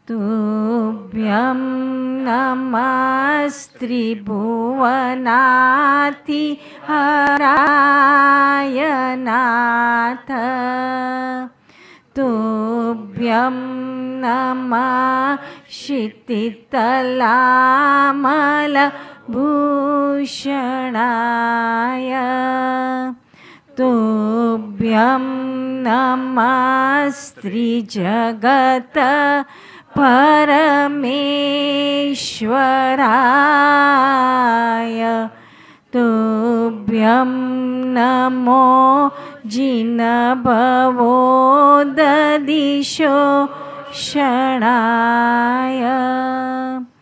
तुभ्यं नमस्त्रिभुवनातिहराय नाथ तुभ्यं नमः क्षितितलामलभूषणाय तुभ्यं नमस्त्रिजगत् परमेश्वराय तुभ्यं नमो जिनभवोदधिशोषणाय